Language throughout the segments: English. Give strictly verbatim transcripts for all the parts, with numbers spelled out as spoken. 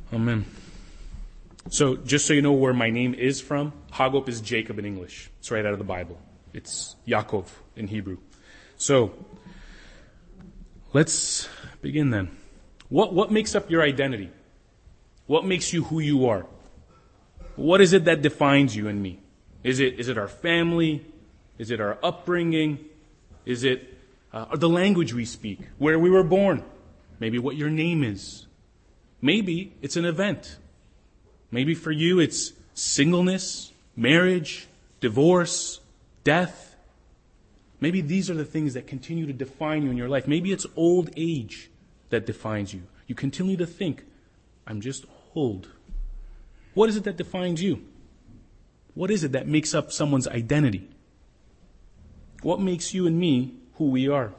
Amen. So, just so you know where my name is from, Hagop is Jacob in English. It's right out of the Bible. It's Yaakov in Hebrew. So, let's begin then. What, what makes up your identity? What makes you who you are? What is it that defines you and me? Is it, is it our family? Is it our upbringing? Is it uh, the language we speak? Where we were born? Maybe what your name is. Maybe it's an event. Maybe for you it's singleness, marriage, divorce, death. Maybe these are the things that continue to define you in your life. Maybe it's old age that defines you. You continue to think, I'm just old. What is it that defines you? What is it that makes up someone's identity? What makes you and me who we are?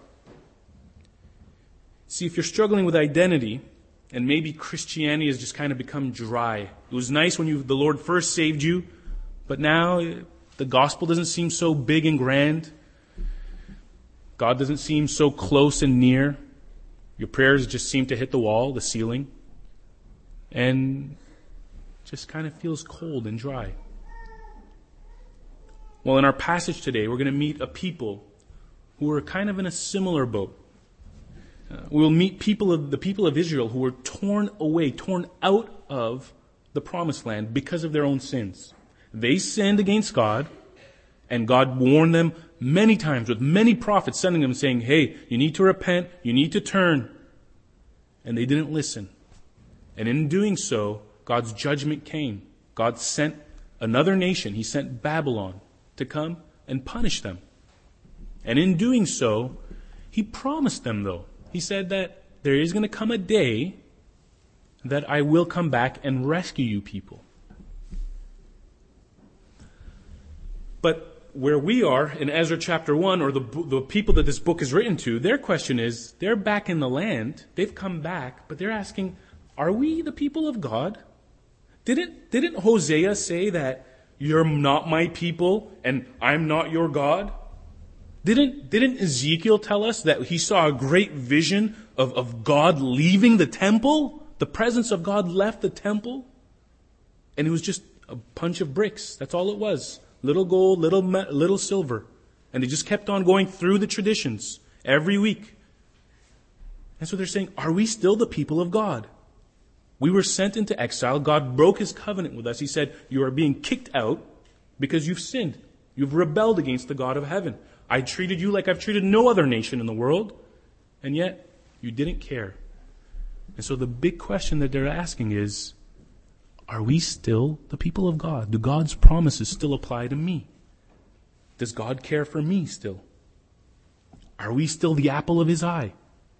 See, if you're struggling with identity, and maybe Christianity has just kind of become dry. It was nice when you, the Lord first saved you, but now the gospel doesn't seem so big and grand. God doesn't seem so close and near. Your prayers just seem to hit the wall, the ceiling, and just kind of feels cold and dry. Well, in our passage today, we're going to meet a people who are kind of in a similar boat. Uh, we'll meet people of the people of Israel who were torn away, torn out of the promised land because of their own sins. They sinned against God, and God warned them many times with many prophets sending them saying, hey, you need to repent, you need to turn. And they didn't listen. And in doing so, God's judgment came. God sent another nation. He sent Babylon to come and punish them. And in doing so, He promised them, though. He said that there is going to come a day that I will come back and rescue you people. But where we are in Ezra chapter one, or the, the people that this book is written to, their question is, they're back in the land, they've come back, but they're asking, are we the people of God? Didn't, didn't Hosea say that you're not my people and I'm not your God? Didn't, didn't Ezekiel tell us that he saw a great vision of, of God leaving the temple? The presence of God left the temple? And it was just a bunch of bricks. That's all it was. Little gold, little, little silver. And they just kept on going through the traditions every week. And so they're saying, are we still the people of God? We were sent into exile. God broke His covenant with us. He said, you are being kicked out because you've sinned. You've rebelled against the God of heaven. I treated you like I've treated no other nation in the world, and yet you didn't care. And so the big question that they're asking is, are we still the people of God? Do God's promises still apply to me? Does God care for me still? Are we still the apple of His eye?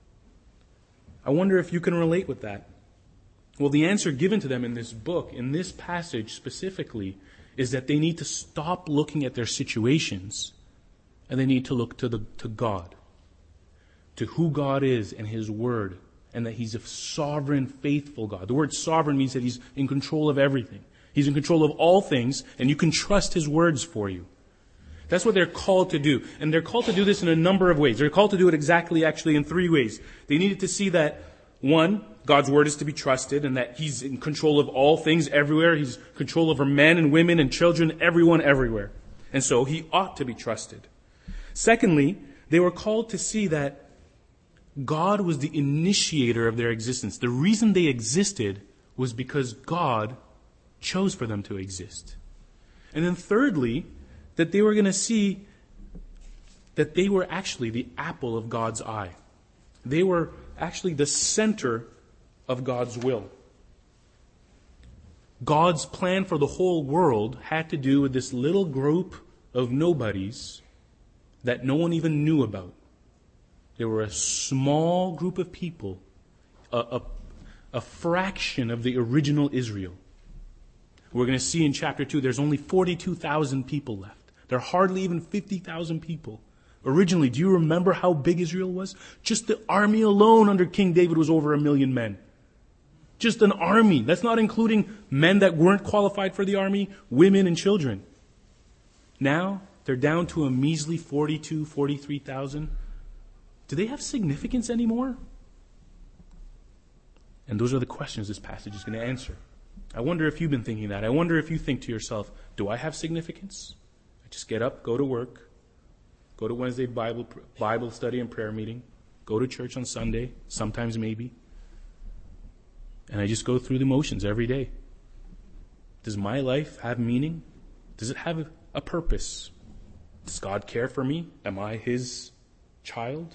I wonder if you can relate with that. Well, the answer given to them in this book, in this passage specifically, is that they need to stop looking at their situations and they need to look to the to God, to who God is and His Word, and that He's a sovereign, faithful God. The word sovereign means that He's in control of everything. He's in control of all things, and you can trust His words for you. That's what they're called to do. And they're called to do this in a number of ways. They're called to do it exactly, actually, in three ways. They needed to see that, one, God's Word is to be trusted, and that He's in control of all things everywhere. He's in control over men and women and children, everyone, everywhere. And so He ought to be trusted. Secondly, they were called to see that God was the initiator of their existence. The reason they existed was because God chose for them to exist. And then thirdly, that they were going to see that they were actually the apple of God's eye. They were actually the center of God's will. God's plan for the whole world had to do with this little group of nobodies that no one even knew about. They were a small group of people, a, a, a fraction of the original Israel. We're going to see in chapter two, there's only forty-two thousand people left. There are hardly even fifty thousand people. Originally, do you remember how big Israel was? Just the army alone under King David was over a million men. Just an army. That's not including men that weren't qualified for the army, women and children. Now, they're down to a measly forty-two, forty-three thousand. Do they have significance anymore? And those are the questions this passage is going to answer. I wonder if you've been thinking that. I wonder if you think to yourself, do I have significance? I just get up, go to work, go to Wednesday Bible Bible study and prayer meeting, go to church on Sunday, sometimes maybe, and I just go through the motions every day. Does my life have meaning? Does it have a purpose? Does God care for me? Am I His child?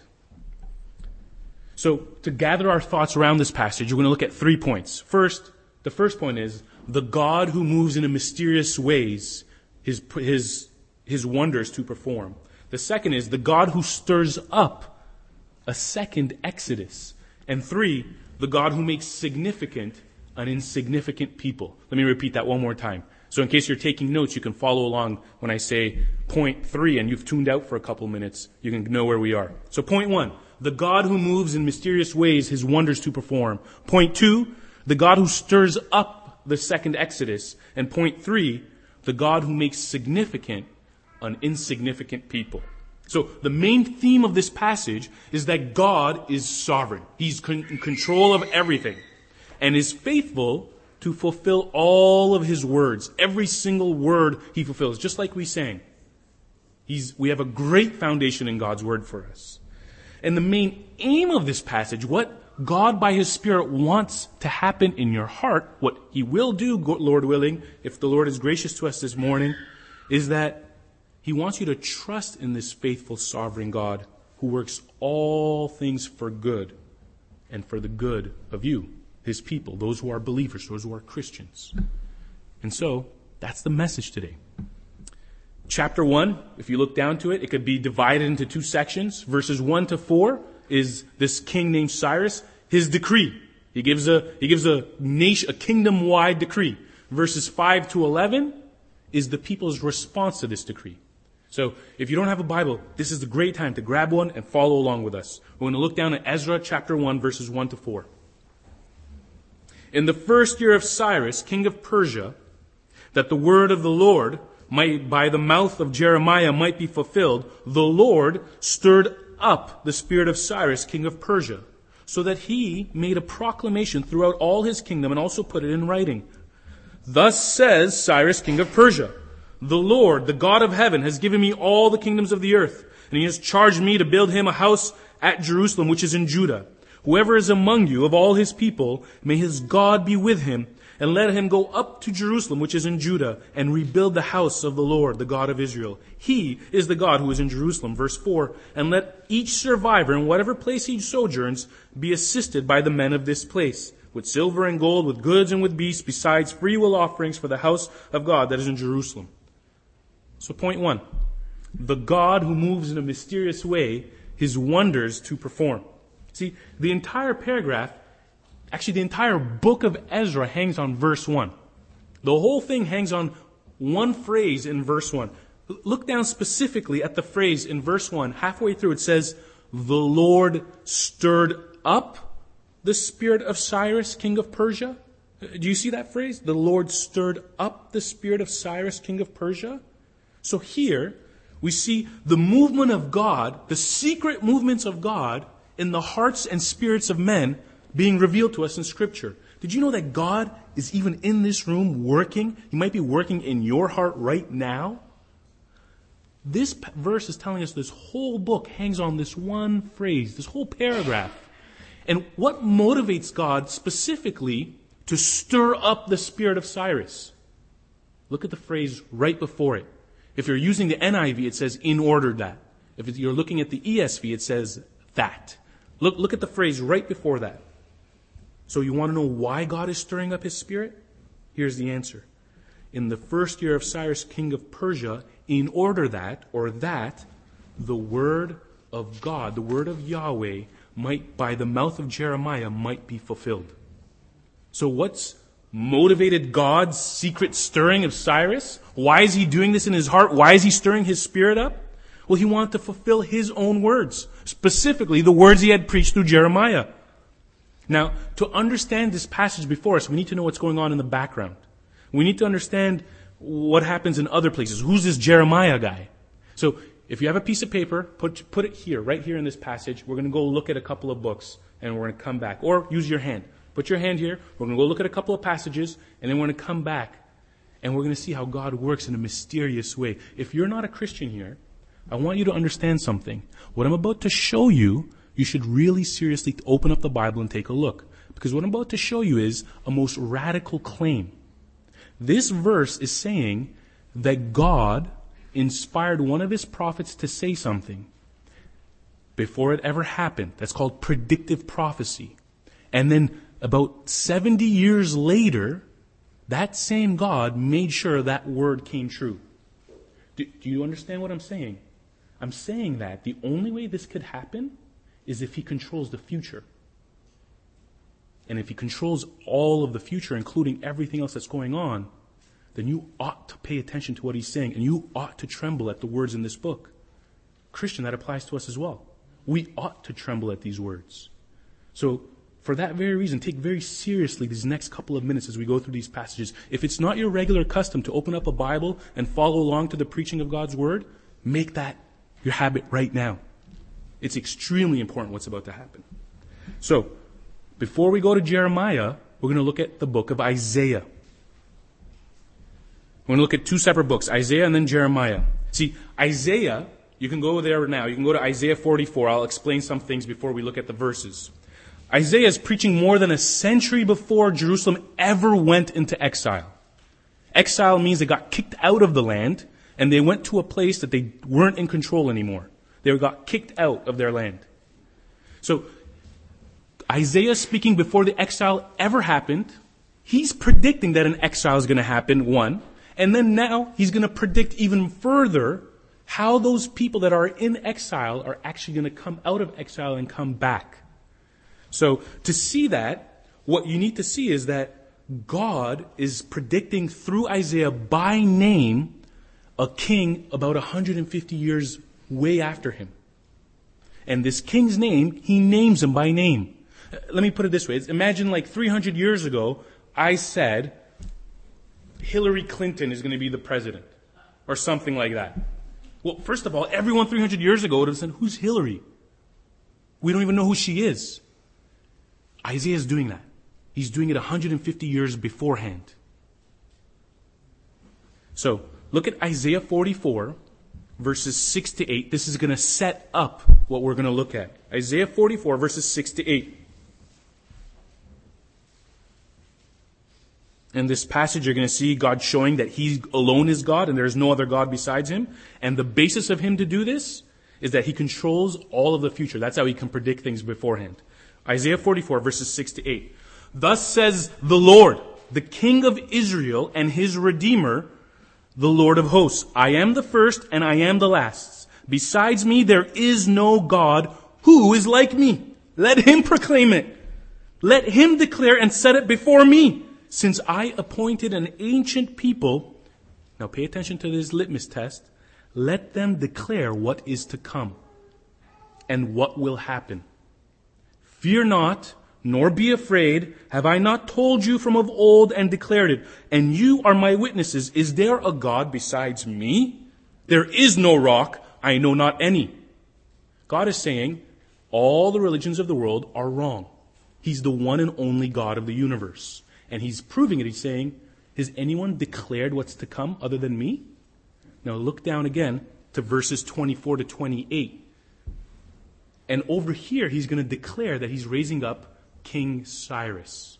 So, to gather our thoughts around this passage, we're going to look at three points. First, the first point is, the God who moves in mysterious ways, his, his, his wonders to perform. The second is, the God who stirs up a second Exodus. And three, the God who makes significant an insignificant people. Let me repeat that one more time. So in case you're taking notes, you can follow along when I say point three and you've tuned out for a couple minutes, you can know where we are. So point one, the God who moves in mysterious ways his wonders to perform. Point two, the God who stirs up the second Exodus. And point three, the God who makes significant an insignificant people. So the main theme of this passage is that God is sovereign. He's in control of everything and is faithful to fulfill all of his words. Every single word he fulfills, just like we sang. He's, we have a great foundation in God's word for us. And the main aim of this passage, what God by his Spirit wants to happen in your heart, what he will do, Lord willing, if the Lord is gracious to us this morning, is that he wants you to trust in this faithful, sovereign God who works all things for good and for the good of you, his people, those who are believers, those who are Christians. And so, that's the message today. Chapter one, if you look down to it, it could be divided into two sections. Verses one to four is this king named Cyrus, his decree. He gives a, he gives a nation, a kingdom-wide decree. Verses five to eleven is the people's response to this decree. So, if you don't have a Bible, this is a great time to grab one and follow along with us. We're going to look down at Ezra chapter one, verses one to four. In the first year of Cyrus, king of Persia, that the word of the Lord might, by the mouth of Jeremiah, might be fulfilled, the Lord stirred up the spirit of Cyrus, king of Persia, so that he made a proclamation throughout all his kingdom and also put it in writing. Thus says Cyrus, king of Persia, the Lord, the God of heaven, has given me all the kingdoms of the earth, and he has charged me to build him a house at Jerusalem, which is in Judah. Whoever is among you of all his people, may his God be with him, and let him go up to Jerusalem, which is in Judah, and rebuild the house of the Lord, the God of Israel. He is the God who is in Jerusalem. Verse four, and let each survivor in whatever place he sojourns be assisted by the men of this place, with silver and gold, with goods and with beasts, besides freewill offerings for the house of God that is in Jerusalem. So point one, the God who moves in a mysterious way his wonders to perform. See, the entire paragraph, actually the entire book of Ezra hangs on verse one. The whole thing hangs on one phrase in verse one. Look down specifically at the phrase in verse one. Halfway through it says, the Lord stirred up the spirit of Cyrus, king of Persia. Do you see that phrase? The Lord stirred up the spirit of Cyrus, king of Persia. So here, we see the movement of God, the secret movements of God in the hearts and spirits of men being revealed to us in Scripture. Did you know that God is even in this room working? He might be working in your heart right now. This verse is telling us this whole book hangs on this one phrase, this whole paragraph. And what motivates God specifically to stir up the spirit of Cyrus? Look at the phrase right before it. If you're using the N I V, it says, in order that. If you're looking at the E S V, it says, that. Look, look at the phrase right before that. So you want to know why God is stirring up his spirit? Here's the answer. In the first year of Cyrus, king of Persia, in order that, or that, the word of God, the word of Yahweh, might, by the mouth of Jeremiah, might be fulfilled. So what's motivated God's secret stirring of Cyrus? Why is he doing this in his heart? Why is he stirring his spirit up? Well, he wanted to fulfill his own words, specifically the words he had preached through Jeremiah. Now, to understand this passage before us, we need to know what's going on in the background. We need to understand what happens in other places. Who's this Jeremiah guy? So, if you have a piece of paper, put, put it here, right here in this passage. We're going to go look at a couple of books, and we're going to come back. Or use your hand. Put your hand here. We're going to go look at a couple of passages, and then we're going to come back, and we're going to see how God works in a mysterious way. If you're not a Christian here, I want you to understand something. What I'm about to show you, you should really seriously open up the Bible and take a look. Because what I'm about to show you is a most radical claim. This verse is saying that God inspired one of his prophets to say something before it ever happened. That's called predictive prophecy. And then about seventy years later, that same God made sure that word came true. Do, do you understand what I'm saying? I'm saying that the only way this could happen is if he controls the future. And if he controls all of the future, including everything else that's going on, then you ought to pay attention to what he's saying, and you ought to tremble at the words in this book. Christian, that applies to us as well. We ought to tremble at these words. So, for that very reason, take very seriously these next couple of minutes as we go through these passages. If it's not your regular custom to open up a Bible and follow along to the preaching of God's Word, make that your habit right now. It's extremely important what's about to happen. So, before we go to Jeremiah, we're going to look at the book of Isaiah. We're going to look at two separate books, Isaiah and then Jeremiah. See, Isaiah, you can go there now. You can go to Isaiah forty-four. I'll explain some things before we look at the verses. Isaiah is preaching more than a century before Jerusalem ever went into exile. Exile means they got kicked out of the land, and they went to a place that they weren't in control anymore. They got kicked out of their land. So, Isaiah speaking before the exile ever happened, he's predicting that an exile is going to happen, one. And then now he's going to predict even further how those people that are in exile are actually going to come out of exile and come back. So to see that, what you need to see is that God is predicting through Isaiah by name a king about one hundred fifty years way after him. And this king's name, he names him by name. Let me put it this way. Imagine like three hundred years ago, I said, Hillary Clinton is going to be the president. Or something like that. Well, first of all, everyone three hundred years ago would have said, who's Hillary? We don't even know who she is. Isaiah is doing that. He's doing it one hundred fifty years beforehand. So, look at Isaiah forty-four, verses six to eight. This is going to set up what we're going to look at. Isaiah forty-four, verses six to eight. In this passage, you're going to see God showing that He alone is God and there is no other God besides Him. And the basis of Him to do this is that He controls all of the future. That's how He can predict things beforehand. Isaiah forty-four, verses six to eight. Thus says the Lord, the King of Israel and His Redeemer, the Lord of hosts. I am the first and I am the last. Besides me, there is no God who is like me. Let Him proclaim it. Let Him declare and set it before me. Since I appointed an ancient people, now pay attention to this litmus test, let them declare what is to come and what will happen. Fear not, nor be afraid. Have I not told you from of old and declared it? And you are my witnesses. Is there a God besides me? There is no rock. I know not any. God is saying all the religions of the world are wrong. He's the one and only God of the universe. And He's proving it. He's saying, has anyone declared what's to come other than me? Now look down again to verses twenty-four to twenty-eight. And over here, He's going to declare that He's raising up King Cyrus.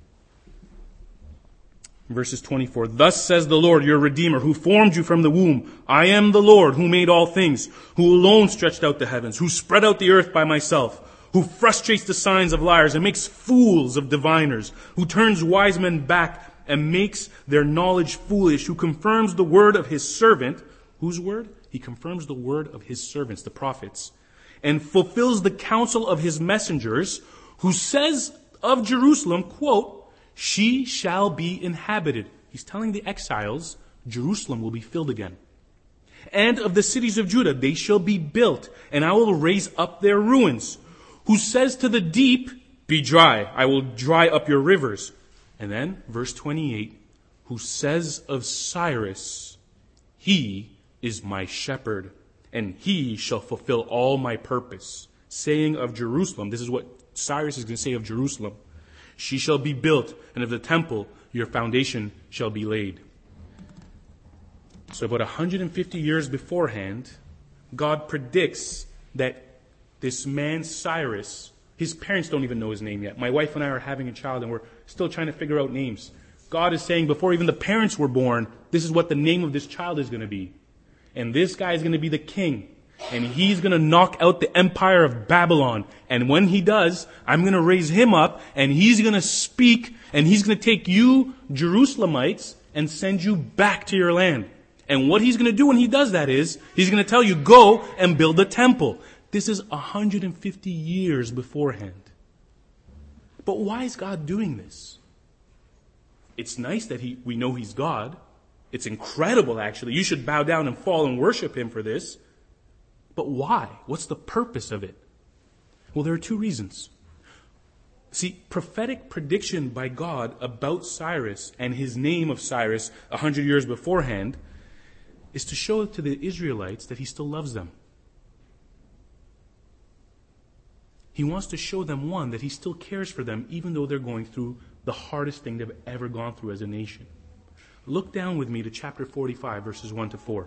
Verses twenty-four. Thus says the Lord, your Redeemer, who formed you from the womb. I am the Lord who made all things, who alone stretched out the heavens, who spread out the earth by myself, who frustrates the signs of liars and makes fools of diviners, who turns wise men back and makes their knowledge foolish, who confirms the word of His servant. Whose word? He confirms the word of His servants, the prophets, and fulfills the counsel of His messengers, who says of Jerusalem, quote, she shall be inhabited. He's telling the exiles, Jerusalem will be filled again. And of the cities of Judah, they shall be built, and I will raise up their ruins. Who says to the deep, be dry, I will dry up your rivers. And then, verse twenty-eight, who says of Cyrus, he is my shepherd, and he shall fulfill all my purpose. Saying of Jerusalem, this is what Cyrus is going to say of Jerusalem, She shall be built, and of the temple your foundation shall be laid. So about one hundred fifty years beforehand, God predicts that this man Cyrus, his parents don't even know his name yet. My wife and I are having a child and we're still trying to figure out names. God is saying before even the parents were born, this is what the name of this child is going to be. And this guy is going to be the king. And he's going to knock out the empire of Babylon. And when he does, I'm going to raise him up and he's going to speak and he's going to take you, Jerusalemites, and send you back to your land. And what he's going to do when he does that is, he's going to tell you, go and build a temple. This is one hundred fifty years beforehand. But why is God doing this? It's nice that he, we know he's God. It's incredible, actually. You should bow down and fall and worship him for this. But why? What's the purpose of it? Well, there are two reasons. See, prophetic prediction by God about Cyrus and his name of Cyrus a hundred years beforehand is to show to the Israelites that he still loves them. He wants to show them, one, that he still cares for them even though they're going through the hardest thing they've ever gone through as a nation. Look down with me to chapter forty-five, verses one to four.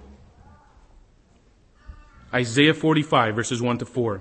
Isaiah forty-five, verses one to four.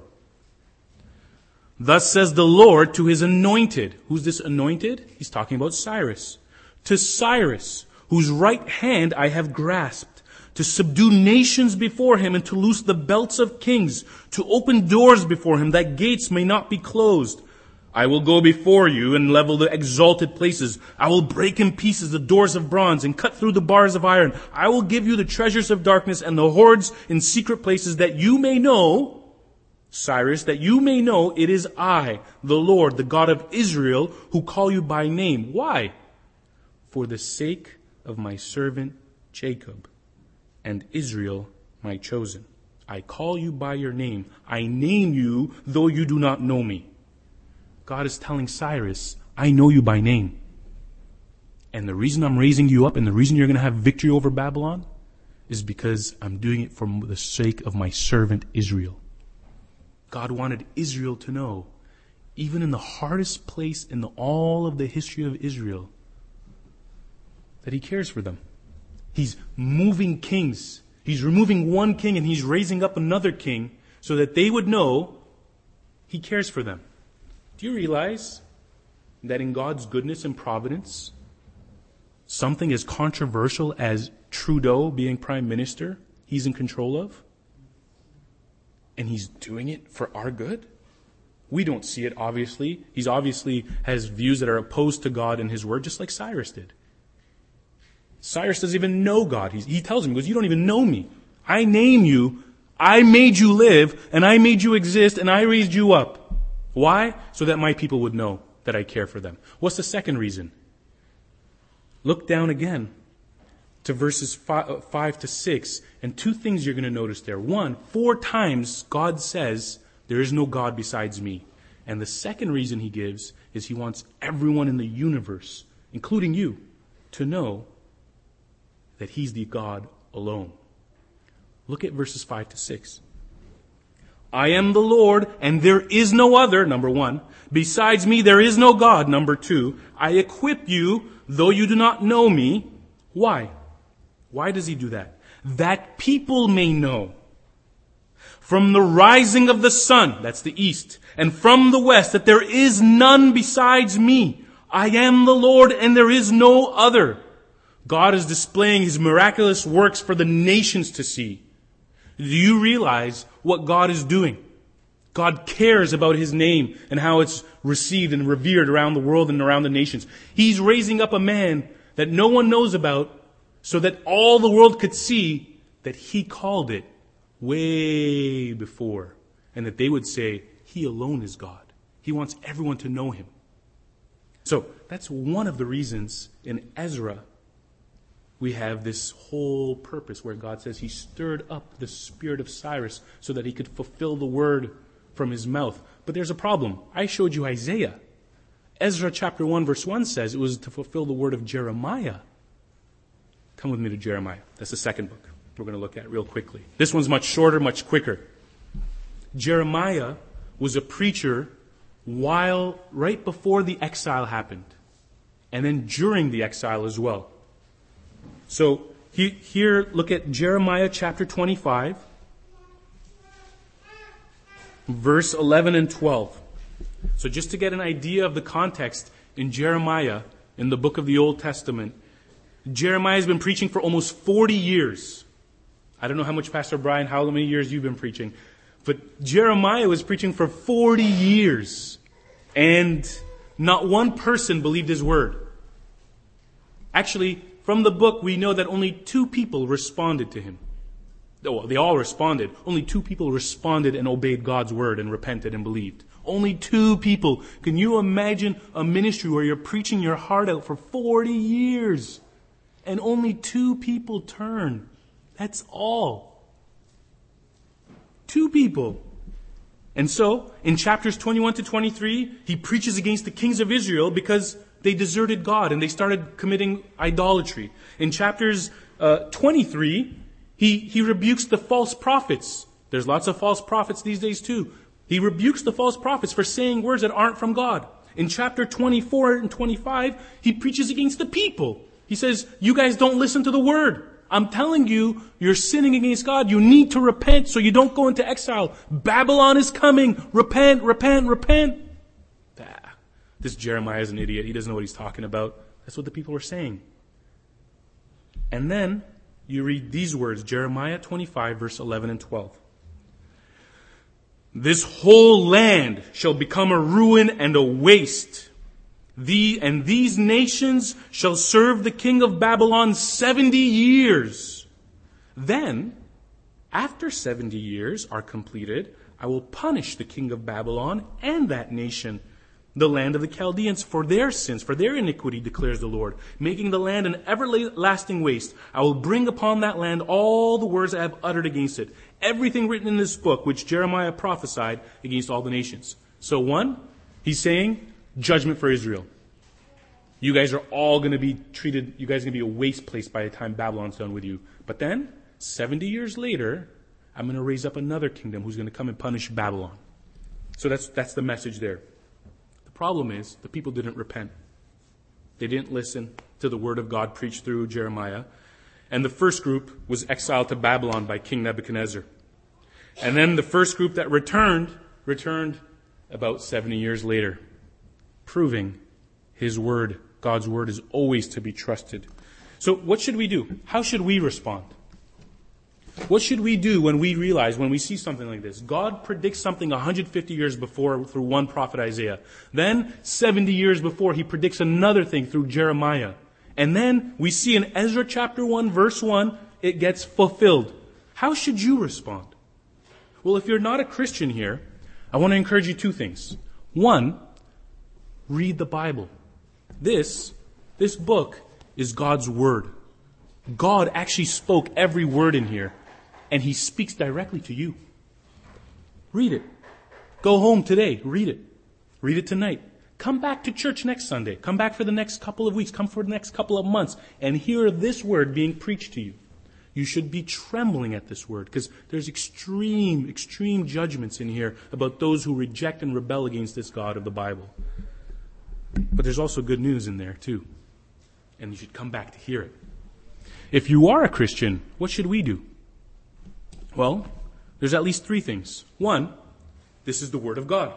Thus says the Lord to his anointed. Who's this anointed? He's talking about Cyrus. To Cyrus, whose right hand I have grasped, to subdue nations before him and to loose the belts of kings, to open doors before him that gates may not be closed. I will go before you and level the exalted places. I will break in pieces the doors of bronze and cut through the bars of iron. I will give you the treasures of darkness and the hoards in secret places, that you may know, Cyrus, that you may know it is I, the Lord, the God of Israel, who call you by name. Why? For the sake of my servant Jacob and Israel, my chosen. I call you by your name. I name you, though you do not know me. God is telling Cyrus, I know you by name. And the reason I'm raising you up and the reason you're going to have victory over Babylon is because I'm doing it for the sake of my servant Israel. God wanted Israel to know, even in the hardest place in the, all of the history of Israel, that he cares for them. He's moving kings. He's removing one king and he's raising up another king so that they would know he cares for them. Do you realize that in God's goodness and providence, something as controversial as Trudeau being prime minister, he's in control of? And he's doing it for our good? We don't see it, obviously. He's obviously has views that are opposed to God and his word, just like Cyrus did. Cyrus doesn't even know God. He's, he tells him, he goes, you don't even know me. I name you, I made you live, and I made you exist, and I raised you up. Why? So that my people would know that I care for them. What's the second reason? Look down again to verses five, five to six, and two things you're going to notice there. One, four times God says, there is no God besides me. And the second reason he gives is he wants everyone in the universe, including you, to know that he's the God alone. Look at verses five to six. I am the Lord, and there is no other, number one. Besides me, there is no God, number two. I equip you, though you do not know me. Why? Why does he do that? That people may know. From the rising of the sun, that's the east, and from the west, that there is none besides me. I am the Lord, and there is no other. God is displaying his miraculous works for the nations to see. Do you realize what God is doing? God cares about his name and how it's received and revered around the world and around the nations. He's raising up a man that no one knows about so that all the world could see that he called it way before. And that they would say, he alone is God. He wants everyone to know him. So that's one of the reasons in Ezra we have this whole purpose where God says he stirred up the spirit of Cyrus so that he could fulfill the word from his mouth. But there's a problem. I showed you Isaiah. Ezra chapter one verse one says it was to fulfill the word of Jeremiah. Come with me to Jeremiah. That's the second book we're going to look at real quickly. This one's much shorter, much quicker. Jeremiah was a preacher while, right before the exile happened, and then during the exile as well. So he, here, look at Jeremiah chapter twenty-five, verse eleven and twelve. So just to get an idea of the context in Jeremiah, in the book of the Old Testament, Jeremiah has been preaching for almost forty years. I don't know how much, Pastor Brian, how many years you've been preaching, but Jeremiah was preaching for forty years, and not one person believed his word. Actually, from the book, we know that only two people responded to him. Well, they all responded. Only two people responded and obeyed God's word and repented and believed. Only two people. Can you imagine a ministry where you're preaching your heart out for forty years and only two people turn? That's all. Two people. And so, in chapters twenty-one to twenty-three, he preaches against the kings of Israel because they deserted God and they started committing idolatry. In chapters uh, twenty-three, he, he rebukes the false prophets. There's lots of false prophets these days too. He rebukes the false prophets for saying words that aren't from God. In chapter twenty-four and twenty-five, he preaches against the people. He says, you guys don't listen to the word. I'm telling you, you're sinning against God. You need to repent so you don't go into exile. Babylon is coming. Repent, repent, repent. Ah, this Jeremiah is an idiot. He doesn't know what he's talking about. That's what the people were saying. And then you read these words, Jeremiah twenty-five, verse eleven and twelve. This whole land shall become a ruin and a waste. The, and these nations shall serve the king of Babylon seventy years. Then, after seventy years are completed, I will punish the king of Babylon and that nation, the land of the Chaldeans, for their sins, for their iniquity, declares the Lord, making the land an everlasting waste. I will bring upon that land all the words I have uttered against it. Everything written in this book, which Jeremiah prophesied against all the nations. So one, he's saying, judgment for Israel. You guys are all going to be treated, you guys are going to be a waste place by the time Babylon's done with you. But then, seventy years later, I'm going to raise up another kingdom who's going to come and punish Babylon. So that's that's the message there. The problem is, the people didn't repent. They didn't listen to the word of God preached through Jeremiah. And the first group was exiled to Babylon by King Nebuchadnezzar. And then the first group that returned, returned about seventy years later, proving his word, God's word, is always to be trusted. So what should we do? How should we respond? What should we do when we realize, when we see something like this? God predicts something one hundred fifty years before through one prophet, Isaiah. Then, seventy years before, he predicts another thing through Jeremiah. And then, we see in Ezra chapter one, verse one, it gets fulfilled. How should you respond? Well, if you're not a Christian here, I want to encourage you two things. One, read the Bible. This, this book is God's word. God actually spoke every word in here, and he speaks directly to you. Read it. Go home today. Read it. Read it tonight. Come back to church next Sunday. Come back for the next couple of weeks. Come for the next couple of months and hear this word being preached to you. You should be trembling at this word because there's extreme, extreme judgments in here about those who reject and rebel against this God of the Bible. But there's also good news in there too. And you should come back to hear it. If you are a Christian, what should we do? Well, there's at least three things. One, this is the Word of God.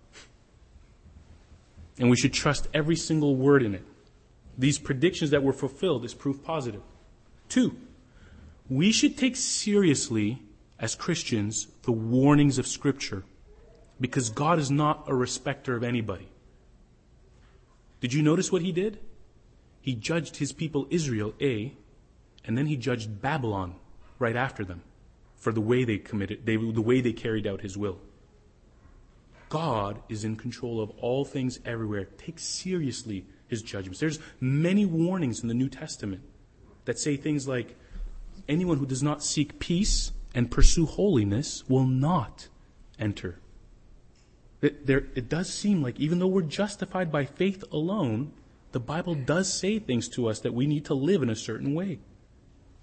And we should trust every single word in it. These predictions that were fulfilled is proof positive. Two, we should take seriously, as Christians, the warnings of Scripture. Because God is not a respecter of anybody. Did you notice what he did? He judged his people Israel, A, and then he judged Babylon right after them for the way they committed, they, the way they carried out his will. God is in control of all things everywhere. Take seriously his judgments. There's many warnings in the New Testament that say things like, anyone who does not seek peace and pursue holiness will not enter. It, there, it does seem like even though we're justified by faith alone, the Bible does say things to us that we need to live in a certain way.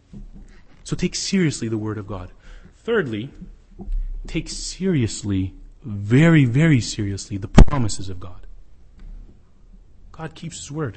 So take seriously the Word of God. Thirdly, take seriously very, very seriously the promises of God. God keeps His word.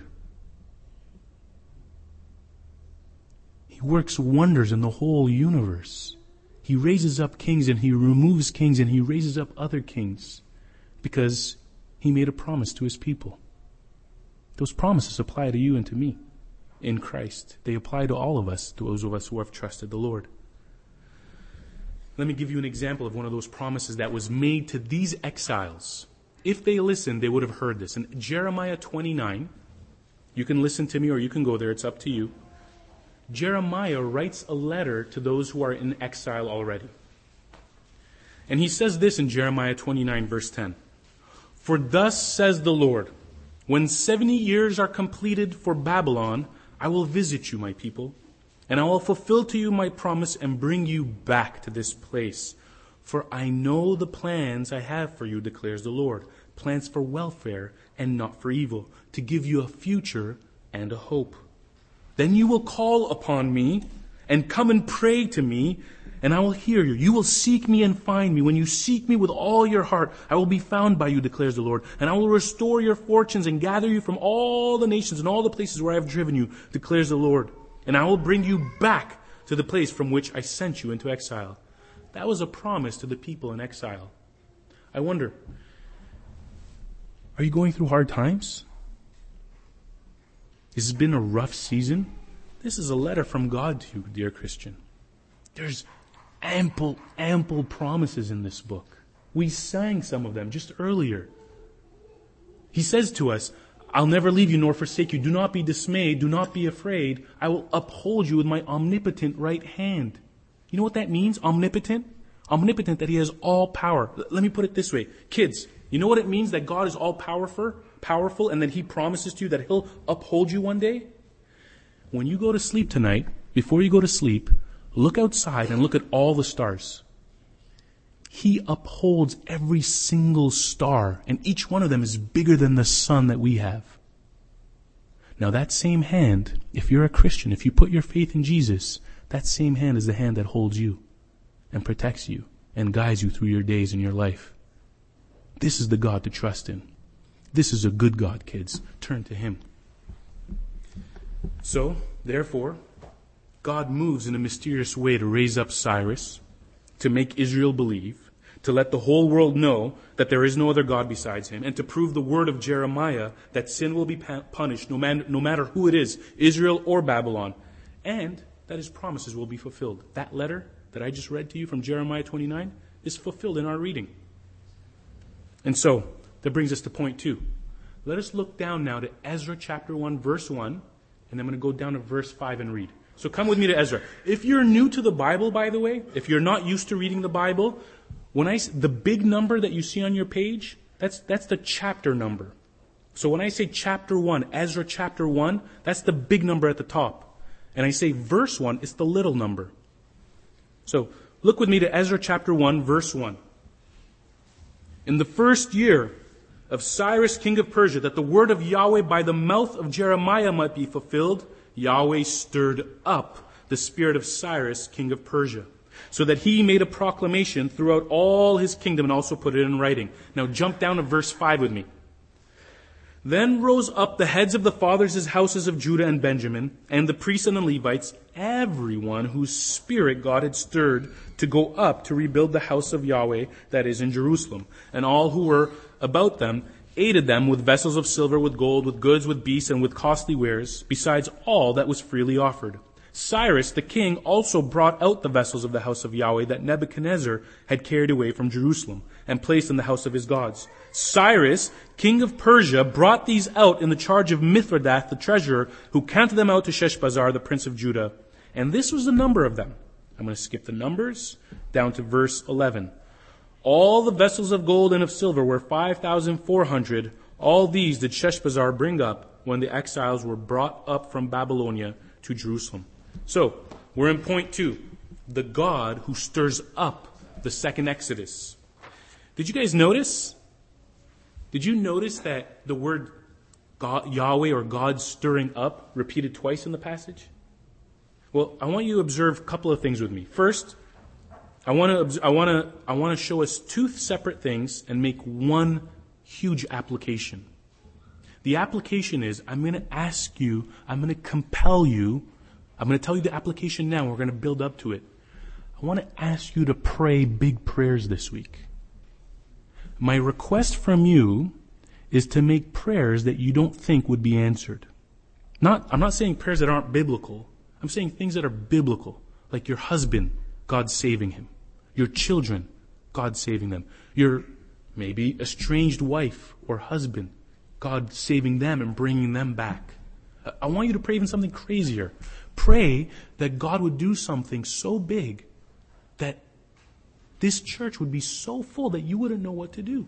He works wonders in the whole universe. He raises up kings and He removes kings and He raises up other kings because He made a promise to His people. Those promises apply to you and to me in Christ. They apply to all of us, to those of us who have trusted the Lord. Let me give you an example of one of those promises that was made to these exiles. If they listened, they would have heard this. In Jeremiah twenty-nine, you can listen to me or you can go there, it's up to you. Jeremiah writes a letter to those who are in exile already. And he says this in Jeremiah twenty-nine, verse ten. For thus says the Lord, when seventy years are completed for Babylon, I will visit you, my people, and I will fulfill to you my promise and bring you back to this place. For I know the plans I have for you, declares the Lord, plans for welfare and not for evil, to give you a future and a hope. Then you will call upon me and come and pray to me, and I will hear you. You will seek me and find me. When you seek me with all your heart, I will be found by you, declares the Lord. And I will restore your fortunes and gather you from all the nations and all the places where I have driven you, declares the Lord. And I will bring you back to the place from which I sent you into exile. That was a promise to the people in exile. I wonder, are you going through hard times? Has it been a rough season? This is a letter from God to you, dear Christian. There's ample, ample promises in this book. We sang some of them just earlier. He says to us, I'll never leave you nor forsake you. Do not be dismayed. Do not be afraid. I will uphold you with my omnipotent right hand. You know what that means, omnipotent? Omnipotent, that He has all power. L- let me put it this way. Kids, you know what it means that God is all powerful, powerful, and that He promises to you that He'll uphold you one day? When you go to sleep tonight, before you go to sleep, look outside and look at all the stars. He upholds every single star, and each one of them is bigger than the sun that we have. Now that same hand, if you're a Christian, if you put your faith in Jesus, that same hand is the hand that holds you and protects you and guides you through your days in your life. This is the God to trust in. This is a good God, kids. Turn to Him. So, therefore, God moves in a mysterious way to raise up Cyrus, to make Israel believe, to let the whole world know that there is no other God besides Him, and to prove the word of Jeremiah that sin will be punished no, man, no matter who it is, Israel or Babylon, and that His promises will be fulfilled. That letter that I just read to you from Jeremiah twenty-nine is fulfilled in our reading. And so, that brings us to point two. Let us look down now to Ezra chapter one, verse one, and I'm going to go down to verse five and read. So come with me to Ezra. If you're new to the Bible, by the way, if you're not used to reading the Bible, when I the big number that you see on your page, that's that's the chapter number. So when I say chapter one, Ezra chapter one, that's the big number at the top. And I say verse one, it's the little number. So look with me to Ezra chapter one, verse one. In the first year of Cyrus, king of Persia, that the word of Yahweh by the mouth of Jeremiah might be fulfilled, Yahweh stirred up the spirit of Cyrus, king of Persia, so that he made a proclamation throughout all his kingdom and also put it in writing. Now jump down to verse five with me. Then rose up the heads of the fathers' houses of Judah and Benjamin, and the priests and the Levites, everyone whose spirit God had stirred to go up to rebuild the house of Yahweh that is in Jerusalem. And all who were about them aided them with vessels of silver, with gold, with goods, with beasts, and with costly wares, besides all that was freely offered. Cyrus the king also brought out the vessels of the house of Yahweh that Nebuchadnezzar had carried away from Jerusalem and placed in the house of his gods. Cyrus, king of Persia, brought these out in the charge of Mithridath the treasurer, who counted them out to Sheshbazzar the prince of Judah. And this was the number of them. I'm going to skip the numbers down to verse eleven. All the vessels of gold and of silver were five thousand four hundred. All these did Sheshbazzar bring up when the exiles were brought up from Babylonia to Jerusalem. So, we're in point two. The God who stirs up the second Exodus. Did you guys notice? Did you notice that the word God, Yahweh or God stirring up repeated twice in the passage? Well, I want you to observe a couple of things with me. First, I want to I want to I want to show us two separate things and make one huge application. The application is, I'm going to ask you, I'm going to compel you, I'm going to tell you the application now, we're going to build up to it. I want to ask you to pray big prayers this week. My request from you is to make prayers that you don't think would be answered. Not, I'm not saying prayers that aren't biblical. I'm saying things that are biblical, like your husband, God saving him. Your children, God saving them. Your maybe estranged wife or husband, God saving them and bringing them back. I want you to pray even something crazier. Pray that God would do something so big that this church would be so full that you wouldn't know what to do.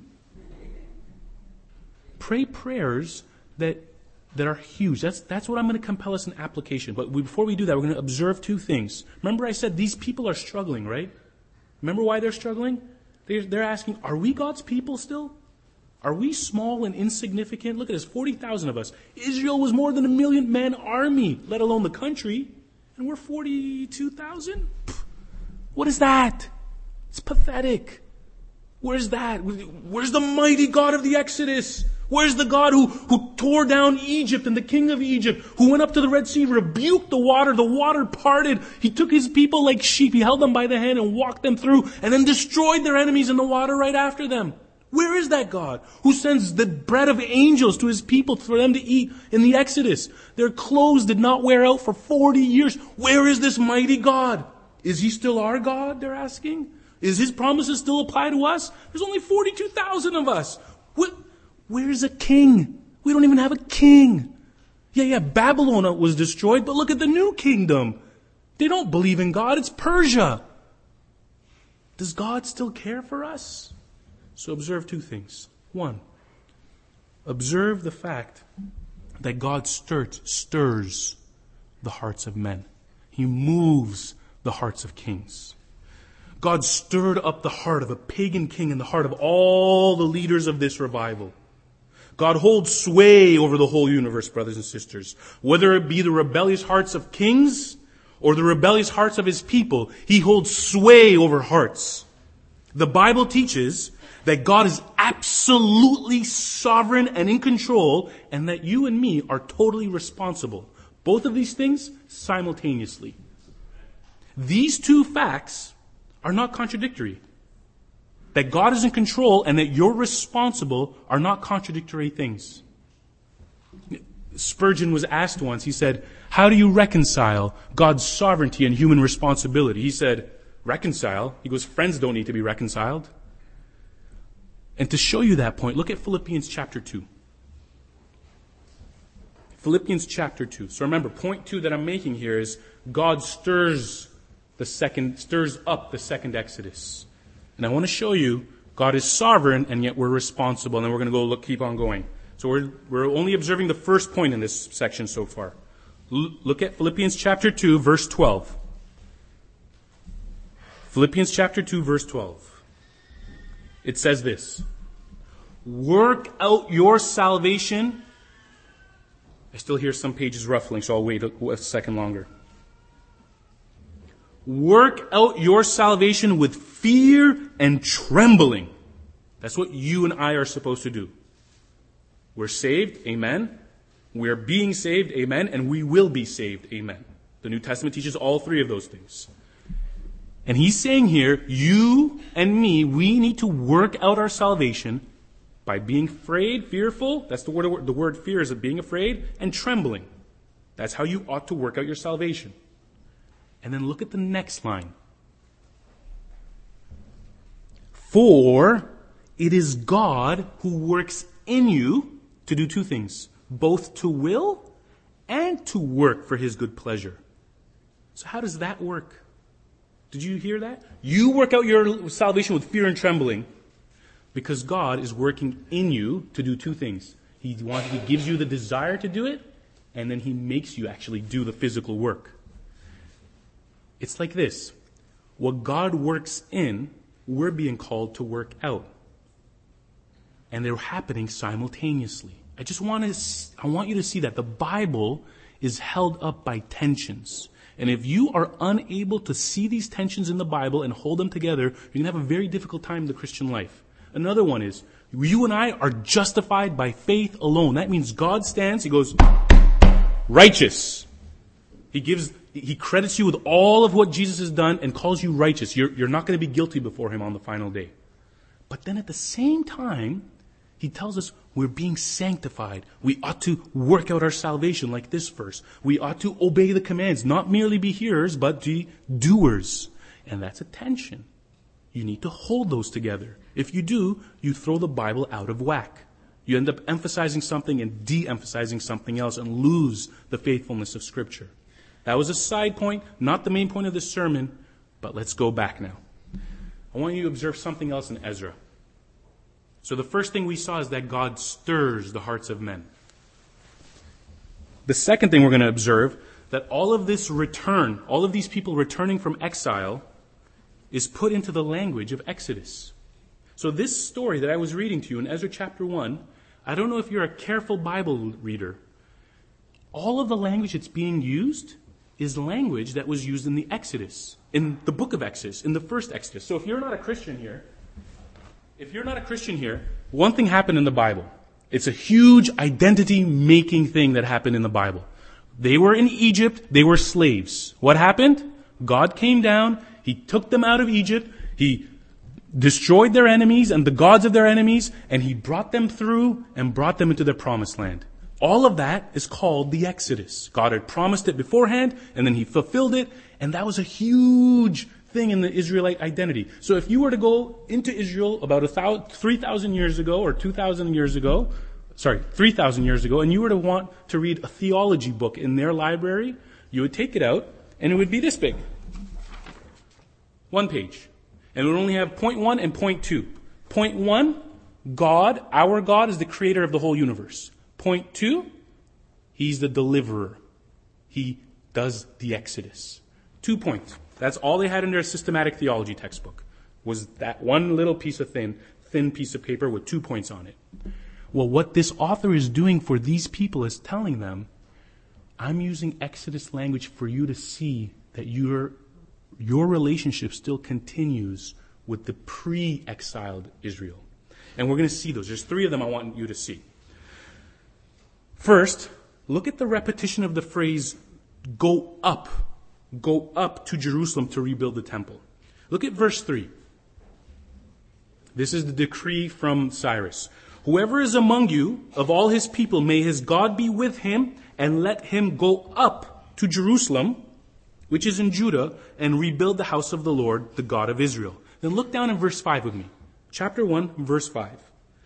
Pray prayers that that are huge. That's that's what I'm going to compel us in application. But we, before we do that, we're going to observe two things. Remember I said these people are struggling, right? Remember why they're struggling? They're, they're asking, are we God's people still? Are we small and insignificant? Look at this, forty thousand of us. Israel was more than a million man army, let alone the country. And we're forty-two thousand? What is that? It's pathetic. Where's that? Where's the mighty God of the Exodus? Where's the God who, who tore down Egypt and the king of Egypt, who went up to the Red Sea, rebuked the water, the water parted. He took his people like sheep. He held them by the hand and walked them through and then destroyed their enemies in the water right after them. Where is that God who sends the bread of angels to his people for them to eat in the Exodus? Their clothes did not wear out for forty years. Where is this mighty God? Is he still our God, they're asking? Is his promises still apply to us? There's only forty-two thousand of us. What? Where's a king? We don't even have a king. Yeah, yeah, Babylon was destroyed, but look at the new kingdom. They don't believe in God. It's Persia. Does God still care for us? So observe two things. One, observe the fact that God stirs, stirs the hearts of men. He moves the hearts of kings. God stirred up the heart of a pagan king and the heart of all the leaders of this revival. God holds sway over the whole universe, brothers and sisters. Whether it be the rebellious hearts of kings or the rebellious hearts of his people, he holds sway over hearts. The Bible teaches that God is absolutely sovereign and in control, and that you and me are totally responsible. Both of these things simultaneously. These two facts are not contradictory. That God is in control and that you're responsible are not contradictory things. Spurgeon was asked once, he said, how do you reconcile God's sovereignty and human responsibility? He said, reconcile? He goes, friends don't need to be reconciled. And to show you that point, look at Philippians chapter two. Philippians chapter two. So remember, point two that I'm making here is God stirs the second, stirs up the second Exodus. And I want to show you God is sovereign and yet we're responsible. And then we're going to go look, keep on going. So we're, we're only observing the first point in this section so far. L- look at Philippians chapter two, verse twelve. Philippians chapter two, verse twelve. It says this. Work out your salvation. I still hear some pages ruffling, so I'll wait a, a second longer. Work out your salvation with fear and trembling. That's what you and I are supposed to do. We're saved, amen. We're being saved, amen. And we will be saved, amen. The New Testament teaches all three of those things. And he's saying here, you and me, we need to work out our salvation by being afraid, fearful. That's the word, the word fear is of being afraid, and trembling. That's how you ought to work out your salvation. And then look at the next line. For it is God who works in you to do two things, both to will and to work for his good pleasure. So how does that work? Did you hear that? You work out your salvation with fear and trembling because God is working in you to do two things. He wants, he gives you the desire to do it, and then he makes you actually do the physical work. It's like this. What God works in, we're being called to work out. And they're happening simultaneously. I just want to, I want you to see that the Bible is held up by tensions. And if you are unable to see these tensions in the Bible and hold them together, you're going to have a very difficult time in the Christian life. Another one is, you and I are justified by faith alone. That means God stands, he goes, righteous. He gives, he credits you with all of what Jesus has done and calls you righteous. You're, you're not going to be guilty before him on the final day. But then at the same time, he tells us we're being sanctified. We ought to work out our salvation like this verse. We ought to obey the commands, not merely be hearers, but be doers. And that's a tension. You need to hold those together. If you do, you throw the Bible out of whack. You end up emphasizing something and de-emphasizing something else and lose the faithfulness of Scripture. That was a side point, not the main point of this sermon, but let's go back now. I want you to observe something else in Ezra. So the first thing we saw is that God stirs the hearts of men. The second thing we're going to observe, that all of this return, all of these people returning from exile, is put into the language of Exodus. So this story that I was reading to you in Ezra chapter one, I don't know if you're a careful Bible reader. All of the language that's being used is language that was used in the Exodus, in the book of Exodus, in the first Exodus. So if you're not a Christian here, if you're not a Christian here, one thing happened in the Bible. It's a huge identity-making thing that happened in the Bible. They were in Egypt. They were slaves. What happened? God came down. He took them out of Egypt. He destroyed their enemies and the gods of their enemies, and he brought them through and brought them into their promised land. All of that is called the Exodus. God had promised it beforehand, and then he fulfilled it, and that was a huge thing in the Israelite identity. So if you were to go into Israel about a thousand, three thousand years ago or two thousand years ago, sorry, three thousand years ago, and you were to want to read a theology book in their library, you would take it out, and it would be this big. One page. And it would only have point one and point two. Point one, God, our God, is the creator of the whole universe. Point two, he's the deliverer. He does the Exodus. Two points. That's all they had in their systematic theology textbook, was that one little piece of thin, thin piece of paper with two points on it. Well, what this author is doing for these people is telling them, I'm using Exodus language for you to see that your, your relationship still continues with the pre-exiled Israel. And we're going to see those. There's three of them I want you to see. First, look at the repetition of the phrase, go up. Go up to Jerusalem to rebuild the temple. Look at verse three. This is the decree from Cyrus. Whoever is among you, of all his people, may his God be with him, and let him go up to Jerusalem, which is in Judah, and rebuild the house of the Lord, the God of Israel. Then look down in verse five with me. Chapter one, verse five.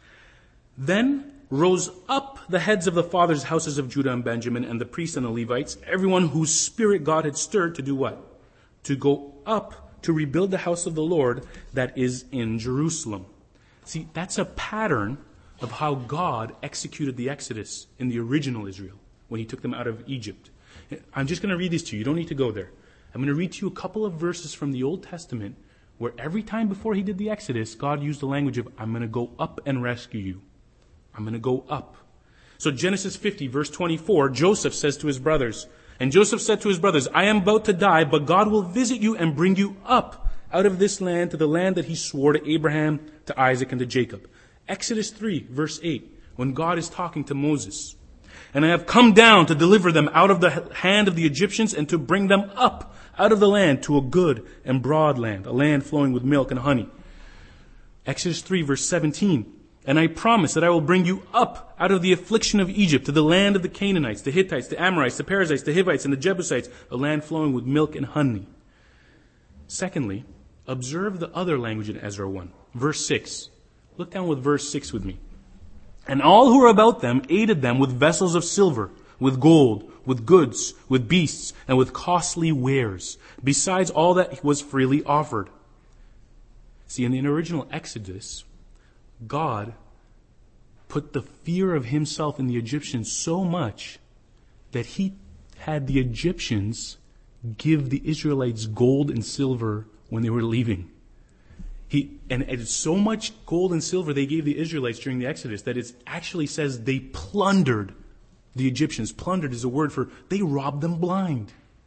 Then rose up the heads of the fathers' houses of Judah and Benjamin, and the priests and the Levites, everyone whose spirit God had stirred to do what? To go up to rebuild the house of the Lord that is in Jerusalem. See, that's a pattern of how God executed the Exodus in the original Israel when he took them out of Egypt. I'm just going to read these to you. You don't need to go there. I'm going to read to you a couple of verses from the Old Testament where every time before he did the Exodus, God used the language of, I'm going to go up and rescue you. I'm going to go up. So Genesis fifty, verse twenty-four, Joseph says to his brothers, and Joseph said to his brothers, I am about to die, but God will visit you and bring you up out of this land to the land that he swore to Abraham, to Isaac, and to Jacob. Exodus three, verse eight, when God is talking to Moses. And I have come down to deliver them out of the hand of the Egyptians and to bring them up out of the land to a good and broad land, a land flowing with milk and honey. Exodus three, verse seventeen, and I promise that I will bring you up out of the affliction of Egypt to the land of the Canaanites, the Hittites, the Amorites, the Perizzites, the Hivites, and the Jebusites, a land flowing with milk and honey. Secondly, observe the other language in Ezra one. Verse six. Look down with verse six with me. And all who were about them aided them with vessels of silver, with gold, with goods, with beasts, and with costly wares, besides all that was freely offered. See, in the original Exodus, God put the fear of himself in the Egyptians so much that he had the Egyptians give the Israelites gold and silver when they were leaving. He, and it's so much gold and silver they gave the Israelites during the Exodus that it actually says they plundered the Egyptians. Plundered is a word for they robbed them blind.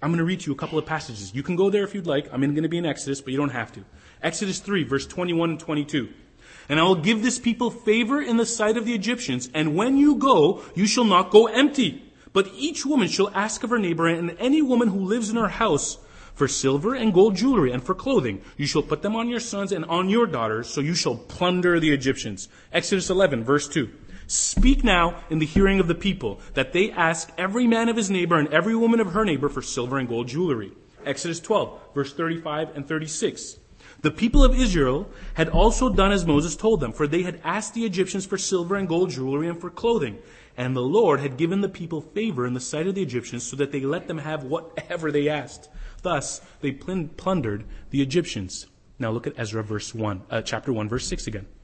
I'm going to read to you a couple of passages. You can go there if you'd like. I'm going to be in Exodus, but you don't have to. Exodus three, verse twenty-one and twenty-two. And I will give this people favor in the sight of the Egyptians, and when you go, you shall not go empty. But each woman shall ask of her neighbor, and any woman who lives in her house, for silver and gold jewelry and for clothing. You shall put them on your sons and on your daughters, so you shall plunder the Egyptians. Exodus eleven, verse two. Speak now in the hearing of the people, that they ask every man of his neighbor and every woman of her neighbor for silver and gold jewelry. Exodus twelve, verse thirty-five and thirty-six. The people of Israel had also done as Moses told them, for they had asked the Egyptians for silver and gold jewelry and for clothing. And the Lord had given the people favor in the sight of the Egyptians, so that they let them have whatever they asked. Thus, they plundered the Egyptians. Now look at Ezra verse one, uh, chapter one, verse six again.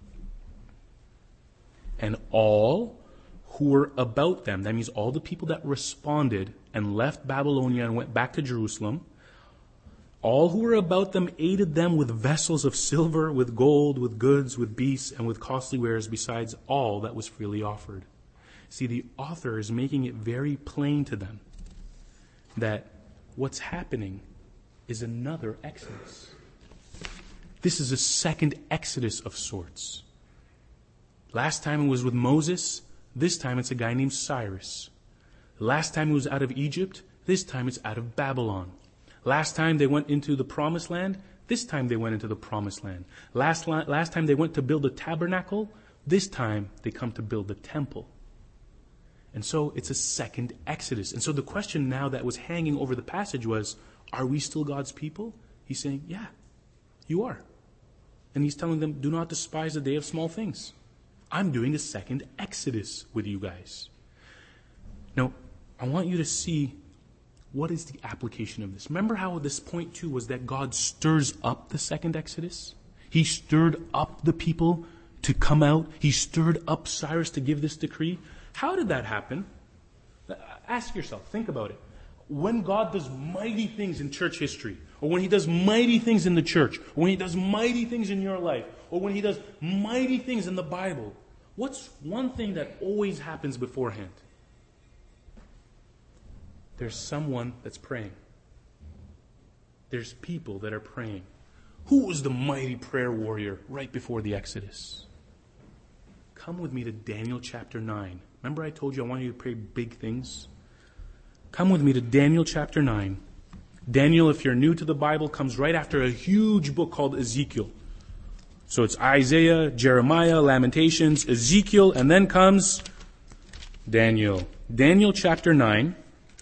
And all who were about them, that means all the people that responded and left Babylonia and went back to Jerusalem, all who were about them aided them with vessels of silver, with gold, with goods, with beasts, and with costly wares, besides all that was freely offered. See, the author is making it very plain to them that what's happening is another Exodus. This is a second Exodus of sorts. Last time it was with Moses. This time it's a guy named Cyrus. Last time it was out of Egypt. This time it's out of Babylon. Last time they went into the promised land. This time they went into the promised land. Last, last time they went to build a tabernacle. This time they come to build the temple. And so it's a second Exodus. And so the question now that was hanging over the passage was, are we still God's people? He's saying, yeah, you are. And he's telling them, do not despise the day of small things. I'm doing a second Exodus with you guys. Now, I want you to see what is the application of this. Remember how this point two was that God stirs up the second Exodus? He stirred up the people to come out. He stirred up Cyrus to give this decree. How did that happen? Ask yourself, think about it. When God does mighty things in church history, or when he does mighty things in the church, or when he does mighty things in your life, or when he does mighty things in the Bible, what's one thing that always happens beforehand? There's someone that's praying. There's people that are praying. Who was the mighty prayer warrior right before the Exodus? Come with me to Daniel chapter nine. Remember I told you I want you to pray big things? Come with me to Daniel chapter nine. Daniel, if you're new to the Bible, comes right after a huge book called Ezekiel. So it's Isaiah, Jeremiah, Lamentations, Ezekiel, and then comes Daniel. Daniel chapter nine.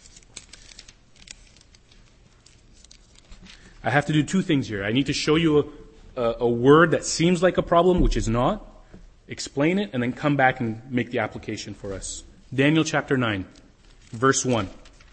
I have to do two things here. I need to show you a, a, a word that seems like a problem, which is not. Explain it, and then come back and make the application for us. Daniel chapter nine, verse one.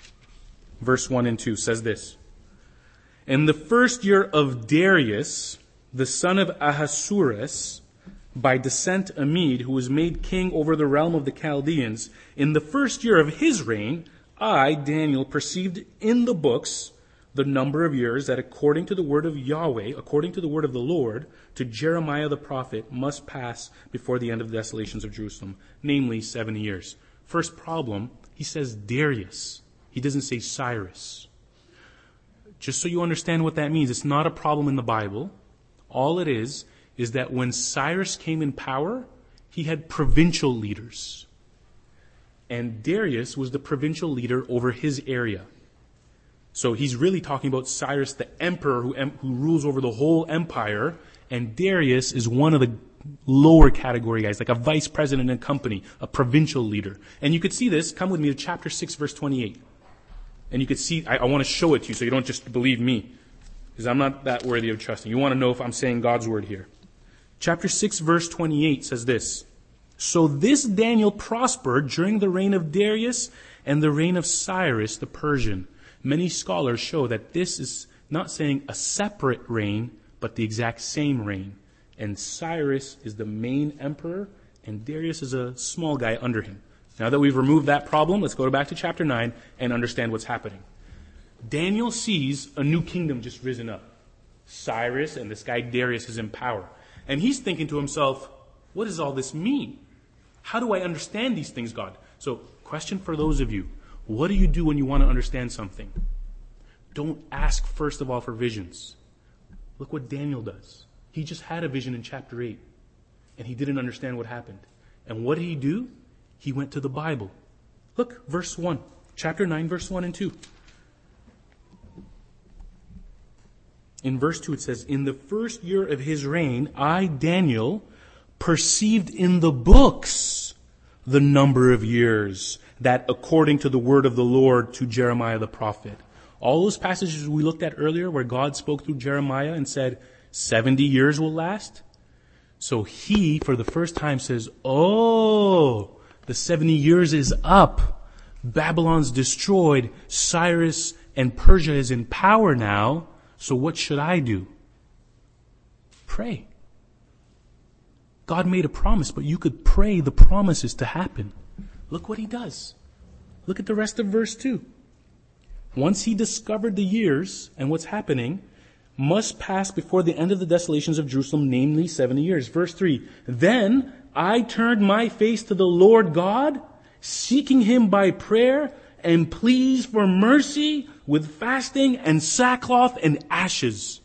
Verse one and two says this. In the first year of Darius, the son of Ahasuerus, by descent a Mede, who was made king over the realm of the Chaldeans, in the first year of his reign, I, Daniel, perceived in the books the number of years that according to the word of Yahweh, according to the word of the Lord, to Jeremiah the prophet, must pass before the end of the desolations of Jerusalem, namely seventy years. First problem, he says Darius. He doesn't say Cyrus. Just so you understand what that means, it's not a problem in the Bible. All it is, is that when Cyrus came in power, he had provincial leaders. And Darius was the provincial leader over his area. So he's really talking about Cyrus, the emperor who, who rules over the whole empire, and Darius is one of the lower category guys, like a vice president in a company, a provincial leader. And you could see this. Come with me to chapter six, verse twenty-eight. And you could see, I, I want to show it to you so you don't just believe me, because I'm not that worthy of trusting. You want to know if I'm saying God's word here. Chapter six, verse twenty-eight says this. So this Daniel prospered during the reign of Darius and the reign of Cyrus the Persian. Many scholars show that this is not saying a separate reign, but the exact same reign. And Cyrus is the main emperor, and Darius is a small guy under him. Now that we've removed that problem, let's go back to chapter nine and understand what's happening. Daniel sees a new kingdom just risen up. Cyrus and this guy Darius is in power. And he's thinking to himself, what does all this mean? How do I understand these things, God? So, question for those of you. What do you do when you want to understand something? Don't ask first of all for visions. Look what Daniel does. He just had a vision in chapter eight, and he didn't understand what happened. And what did he do? He went to the Bible. Look, verse one. Chapter nine, verse one and two. In verse two it says, in the first year of his reign, I, Daniel, perceived in the books the number of years, that according to the word of the Lord to Jeremiah the prophet. All those passages we looked at earlier where God spoke through Jeremiah and said, seventy years will last. So he, for the first time, says, oh, the seventy years is up. Babylon's destroyed. Cyrus and Persia is in power now. So what should I do? Pray. God made a promise, but you could pray the promises to happen. Look what he does. Look at the rest of verse two. Once he discovered the years and what's happening, must pass before the end of the desolations of Jerusalem, namely seventy years. Verse three, then I turned my face to the Lord God, seeking him by prayer and pleas for mercy with fasting and sackcloth and ashes.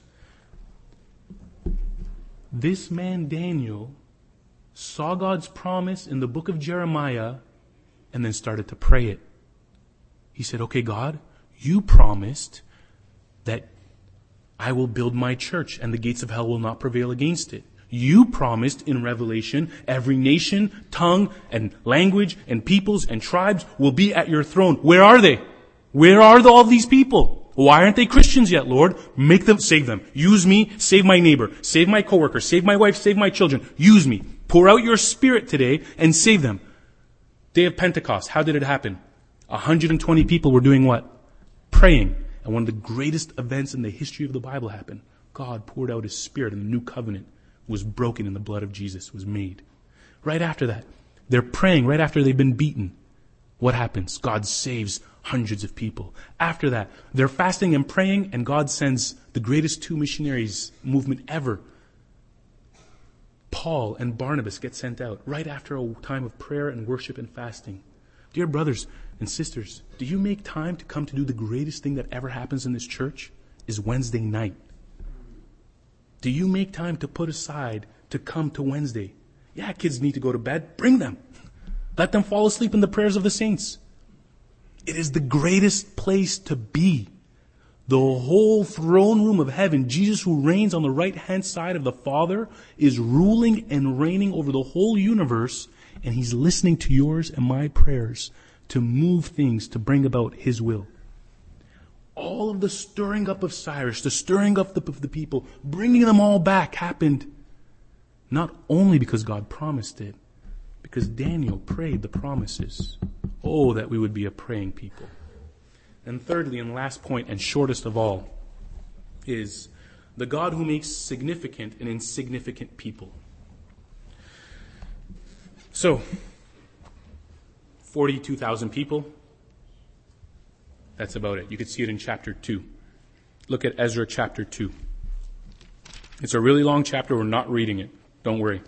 This man Daniel saw God's promise in the book of Jeremiah and then started to pray it. He said, okay, God, you promised that I will build my church and the gates of hell will not prevail against it. You promised in Revelation, every nation, tongue, and language, and peoples, and tribes will be at your throne. Where are they? Where are the, all these people? Why aren't they Christians yet, Lord? Make them, save them. Use me, save my neighbor, save my coworker, save my wife, save my children. Use me. Pour out your spirit today and save them. Day of Pentecost, how did it happen? one hundred twenty people were doing what? Praying. And one of the greatest events in the history of the Bible happened. God poured out his spirit and the new covenant was broken and the blood of Jesus was made. Right after that, they're praying right after they've been beaten. What happens? God saves hundreds of people. After that, they're fasting and praying and God sends the greatest two missionaries movement ever. Paul and Barnabas get sent out right after a time of prayer and worship and fasting. Dear brothers and sisters, do you make time to come to do the greatest thing that ever happens in this church? Is Wednesday night. Do you make time to put aside to come to Wednesday? Yeah, kids need to go to bed. Bring them. Let them fall asleep in the prayers of the saints. It is the greatest place to be. The whole throne room of heaven, Jesus who reigns on the right hand side of the Father, is ruling and reigning over the whole universe, and he's listening to yours and my prayers to move things to bring about his will. All of the stirring up of Cyrus, the stirring up of the people, bringing them all back happened not only because God promised it, because Daniel prayed the promises. Oh, that we would be a praying people. And thirdly, and last point, and shortest of all, is the God who makes significant and insignificant people. So, forty-two thousand people. That's about it. You could see it in chapter two. Look at Ezra chapter two. It's a really long chapter. We're not reading it. Don't worry.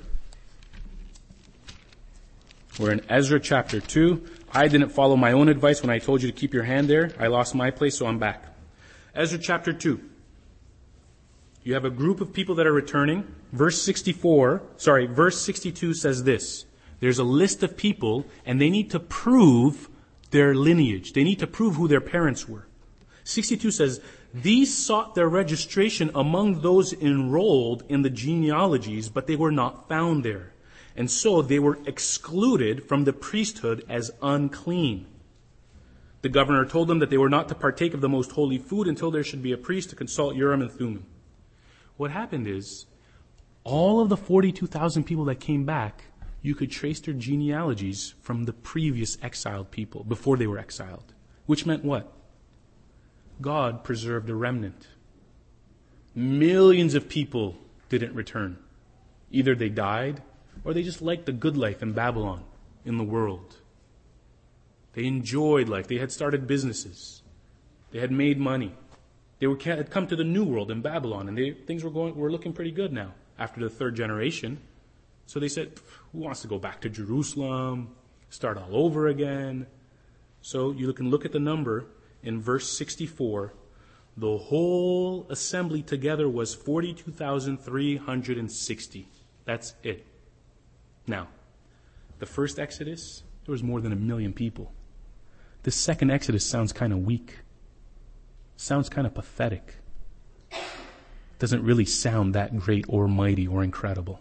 We're in Ezra chapter two. I didn't follow my own advice when I told you to keep your hand there. I lost my place, so I'm back. Ezra chapter two. You have a group of people that are returning. Verse sixty-four, sorry, verse sixty-two says this. There's a list of people, and they need to prove their lineage. They need to prove who their parents were. sixty-two says, these sought their registration among those enrolled in the genealogies, but they were not found there. And so they were excluded from the priesthood as unclean. The governor told them that they were not to partake of the most holy food until there should be a priest to consult Urim and Thummim. What happened is, all of the forty-two thousand people that came back, you could trace their genealogies from the previous exiled people, before they were exiled. Which meant what? God preserved a remnant. Millions of people didn't return. Either they died, or they just liked the good life in Babylon, in the world. They enjoyed life. They had started businesses. They had made money. They were, had come to the new world in Babylon, and they, things were going were looking pretty good now after the third generation. So they said, who wants to go back to Jerusalem, start all over again? So you can look at the number in verse sixty-four. The whole assembly together was forty-two thousand three hundred sixty. That's it. Now, the first Exodus, there was more than a million people. The second Exodus sounds kind of weak. Sounds kind of pathetic. Doesn't really sound that great or mighty or incredible.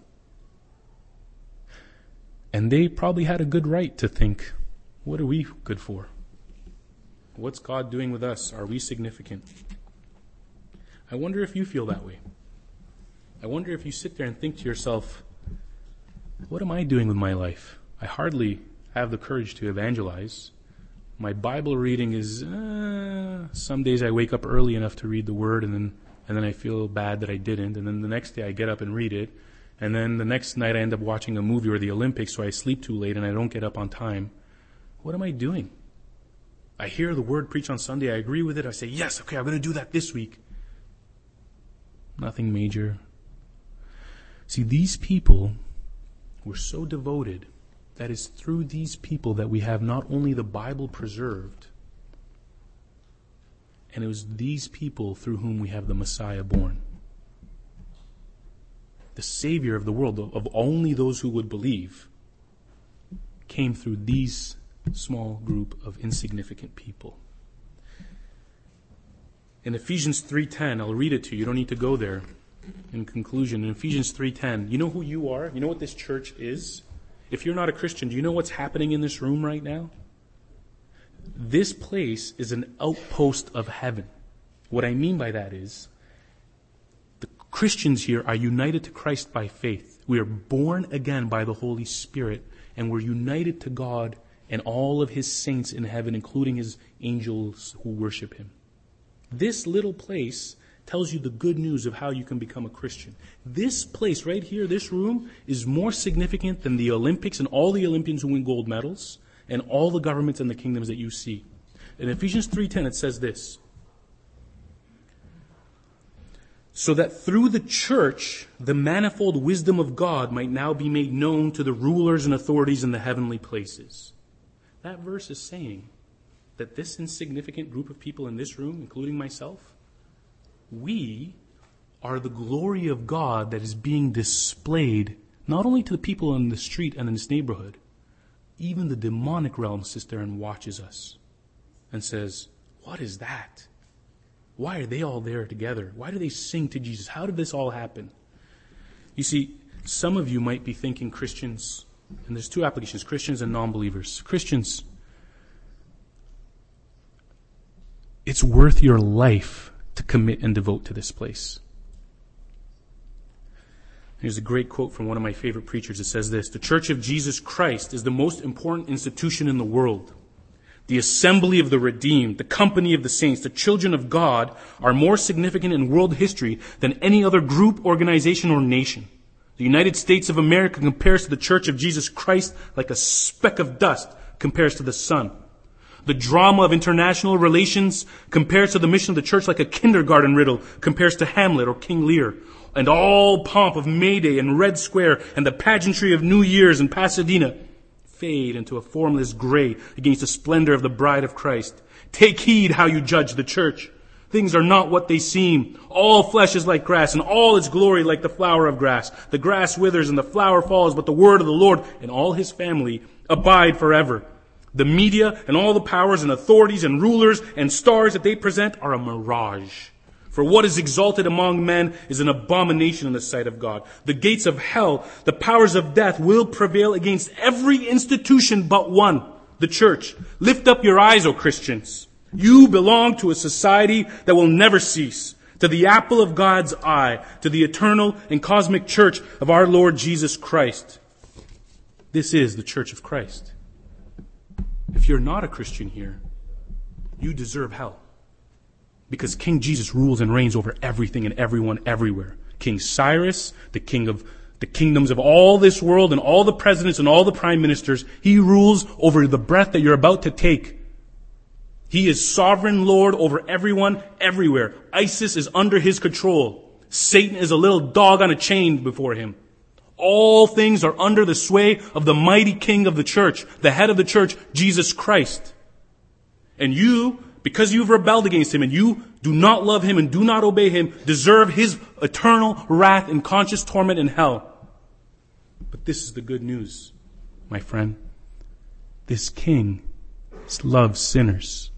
And they probably had a good right to think, what are we good for? What's God doing with us? Are we significant? I wonder if you feel that way. I wonder if you sit there and think to yourself, what am I doing with my life? I hardly have the courage to evangelize. My Bible reading is, uh, some days I wake up early enough to read the Word, and then and then I feel bad that I didn't, and then the next day I get up and read it, and then the next night I end up watching a movie or the Olympics, so I sleep too late and I don't get up on time. What am I doing? I hear the Word preached on Sunday, I agree with it, I say, yes, okay, I'm going to do that this week. Nothing major. See, these people were so devoted that it's through these people that we have not only the Bible preserved, and it was these people through whom we have the Messiah born. The Savior of the world, of only those who would believe, came through these small group of insignificant people. In Ephesians three ten, I'll read it to you. You don't need to go there. In conclusion, in Ephesians three ten, you know who you are? You know what this church is? If you're not a Christian, do you know what's happening in this room right now? This place is an outpost of heaven. What I mean by that is, the Christians here are united to Christ by faith. We are born again by the Holy Spirit, and we're united to God and all of His saints in heaven, including His angels who worship Him. This little place tells you the good news of how you can become a Christian. This place right here, this room, is more significant than the Olympics and all the Olympians who win gold medals and all the governments and the kingdoms that you see. In Ephesians three ten, it says this: so that through the church, the manifold wisdom of God might now be made known to the rulers and authorities in the heavenly places. That verse is saying that this insignificant group of people in this room, including myself, we are the glory of God that is being displayed not only to the people on the street and in this neighborhood, even the demonic realm sits there and watches us and says, what is that? Why are they all there together? Why do they sing to Jesus? How did this all happen? You see, some of you might be thinking Christians, and there's two applications, Christians and non-believers. Christians, it's worth your life to commit and devote to this place. Here's a great quote from one of my favorite preachers. It says this: the Church of Jesus Christ is the most important institution in the world. The assembly of the redeemed, the company of the saints, the children of God are more significant in world history than any other group, organization, or nation. The United States of America compares to the Church of Jesus Christ like a speck of dust compares to the sun. The drama of international relations compares to the mission of the church like a kindergarten riddle compares to Hamlet or King Lear. And all pomp of May Day and Red Square and the pageantry of New Year's in Pasadena fade into a formless gray against the splendor of the bride of Christ. Take heed how you judge the church. Things are not what they seem. All flesh is like grass, and all its glory like the flower of grass. The grass withers and the flower falls, but the word of the Lord and all His family abide forever. The media and all the powers and authorities and rulers and stars that they present are a mirage. For what is exalted among men is an abomination in the sight of God. The gates of hell, the powers of death will prevail against every institution but one, the church. Lift up your eyes, O Christians. You belong to a society that will never cease, to the apple of God's eye, to the eternal and cosmic church of our Lord Jesus Christ. This is the Church of Christ. If you're not a Christian here, you deserve hell. Because King Jesus rules and reigns over everything and everyone everywhere. King Cyrus, the king of the kingdoms of all this world and all the presidents and all the prime ministers, he rules over the breath that you're about to take. He is sovereign Lord over everyone everywhere. ISIS is under his control. Satan is a little dog on a chain before him. All things are under the sway of the mighty King of the church, the head of the church, Jesus Christ. And you because you've rebelled against him and you do not love him and do not obey him, deserve his eternal wrath and conscious torment in hell. But this is the good news, my friend. This king loves sinners.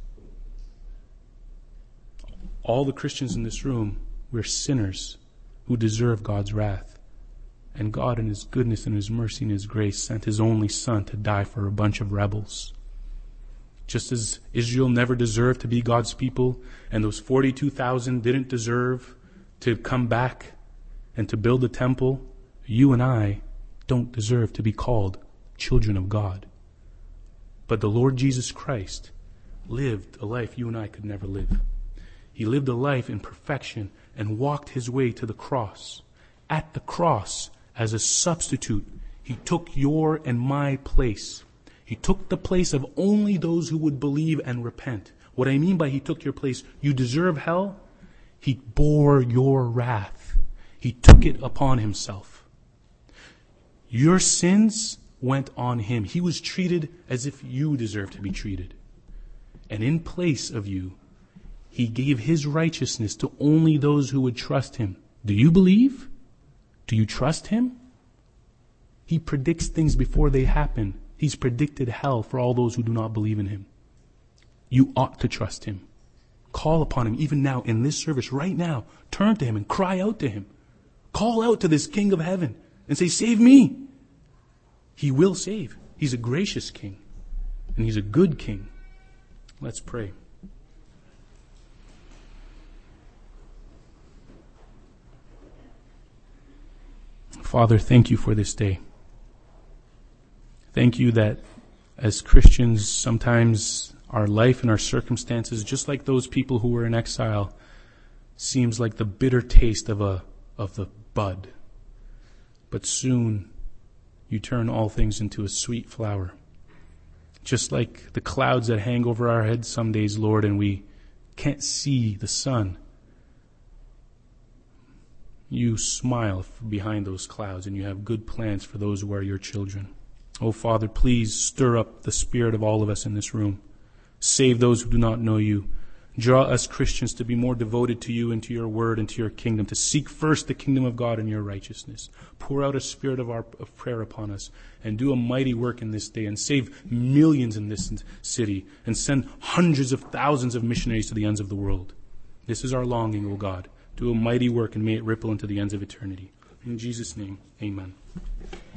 All the Christians in this room, we're sinners who deserve God's wrath. And God in his goodness and his mercy and his grace sent his only son to die for a bunch of rebels. Just as Israel never deserved to be God's people, and those forty-two thousand didn't deserve to come back and to build a temple, you and I don't deserve to be called children of God. But the Lord Jesus Christ lived a life you and I could never live. He lived a life in perfection and walked his way to the cross. At the cross, as a substitute, he took your and my place. He took the place of only those who would believe and repent. What I mean by he took your place, you deserve hell. He bore your wrath. He took it upon himself. Your sins went on him. He was treated as if you deserved to be treated. And in place of you, he gave his righteousness to only those who would trust him. Do you believe? Do you trust him? He predicts things before they happen. He's predicted hell for all those who do not believe in him. You ought to trust him. Call upon him even now in this service, right now. Turn to him and cry out to him. Call out to this King of heaven and say, save me. He will save. He's a gracious king. And he's a good king. Let's pray. Father, thank you for this day. Thank you that as Christians, sometimes our life and our circumstances, just like those people who were in exile, seems like the bitter taste of a of the bud. But soon you turn all things into a sweet flower. Just like the clouds that hang over our heads some days, Lord, and we can't see the sun. You smile behind those clouds, and you have good plans for those who are your children. Oh, Father, please stir up the spirit of all of us in this room. Save those who do not know you. Draw us Christians to be more devoted to you and to your word and to your kingdom, to seek first the kingdom of God and your righteousness. Pour out a spirit of, our, of prayer upon us and do a mighty work in this day and save millions in this city and send hundreds of thousands of missionaries to the ends of the world. This is our longing, O God. Do a mighty work and may it ripple into the ends of eternity. In Jesus' name, amen.